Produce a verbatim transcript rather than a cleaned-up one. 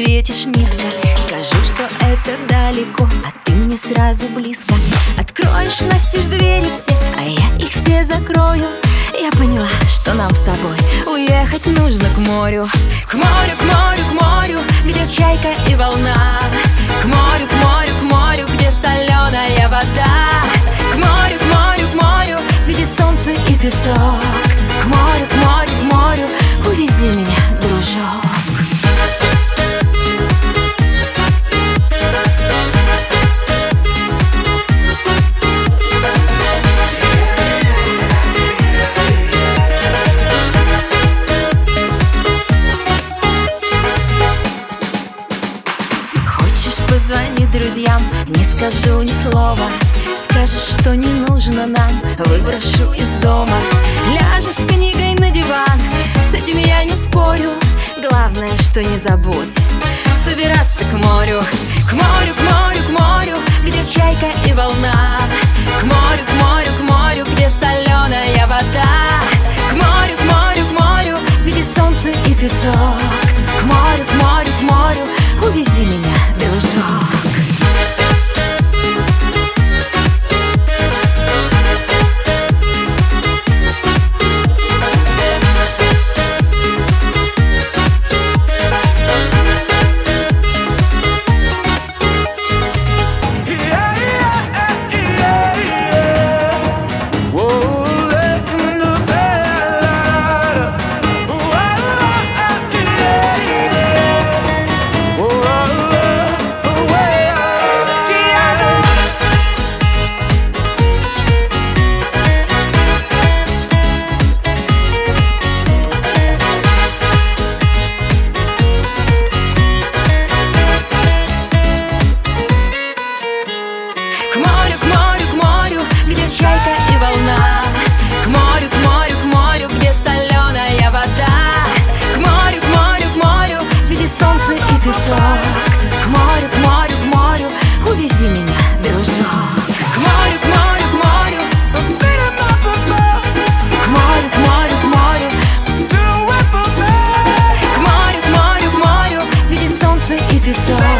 ответишь низко. Скажу, что это далеко, а ты мне сразу близко. Откроешь настежь двери все, а я их все закрою. Я поняла, что нам с тобой уехать нужно к морю. К морю, к морю, к морю, где чайка и волна. К морю, к морю, к морю, где соленая вода. К морю, к морю, к морю, где солнце и песок. К морю, к морю, к морю, увези меня, дружок. Позвони друзьям, не скажу ни слова. Скажешь, что не нужно нам, выброшу из дома. Ляжешь с книгой на диван, с этим я не спорю. Главное, что не забудь собираться к морю. К морю, к морю, к морю, где чайка и волна. К морю, к морю, к морю, где соленая вода. К морю, к морю, к морю, где солнце и песок. К морю, к морю, к морю, увези меня, дружок. Чайка и волна. К морю, к морю, к морю, где соленая вода. К морю, к морю, к морю, где солнце и песок. К морю, к морю, к морю, увези меня, дружок. К морю, к морю, к морю, к морю, к морю, к морю, к морю, к морю, к морю, где солнце и песок.